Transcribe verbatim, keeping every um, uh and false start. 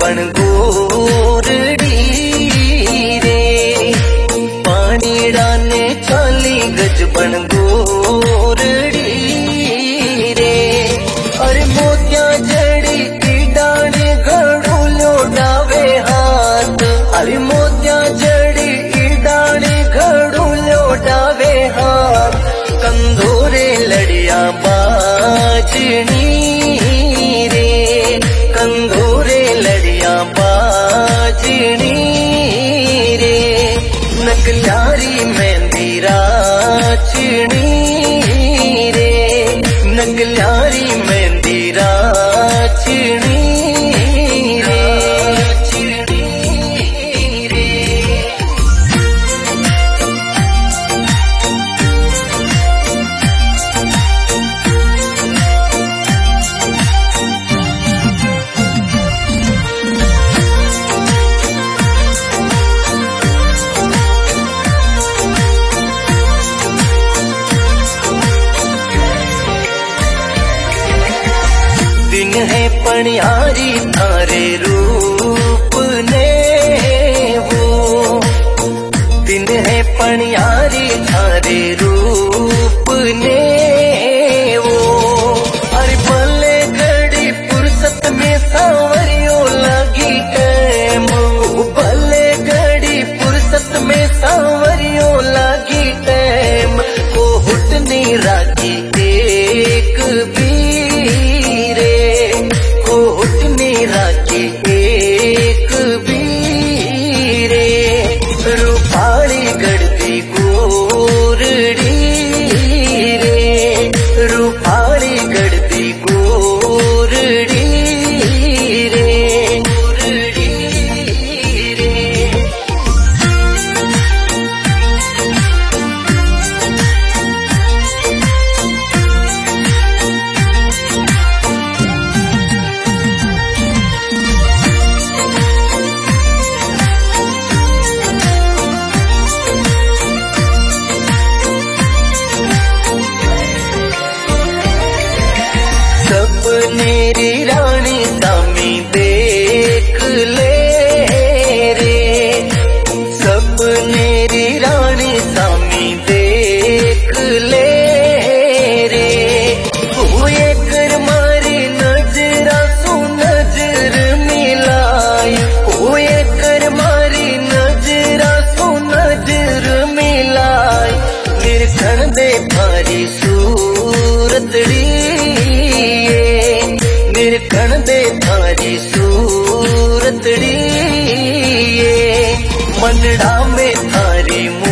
बन गोरड़ी रे, पानी डाने चाली गज बन गोरड़ी रे। अरे मोतिया जड़ी की डाने घड़ू लोटावे हाथ, अरे मोतिया जड़ी की डाने घड़ू लोटावे हाथ। कंधोरे लड़िया बाजनी रे, कंधोरे लड़िया बाजनी रे। नगल्यारी मेहंदी राचनी रे, नगल्यारी मेहंदी राचनी रे, राचनी रे। दिन है पनियारी थारे रूप ने वो, दिन है पनियारी थारे रूप ने वो। अरे भले घड़ी फुर्सत में सांवरियों लगी टैम, भले घड़ी फुर्सत में सांवरियों लगी टैम। वो हुटनी राखी एक भी राखी एक बीरे, रूपाली गढ़ती गोरड़ी रे, रूपाली गढ़ती गोरड़ी रे, गोरड़ी रे। सपनेरी रानी सामी देख ले रे, सपनेरी रानी सामी देख ले रे। हुए कर मारी नजरा सु नजर मिलाई, हुए कर मारी नजरा सु नजर मिलाई। निरखण दे भारी सूरतड़ी, निरखण दे थारी सूरतड़ी, मनड़ा में थारी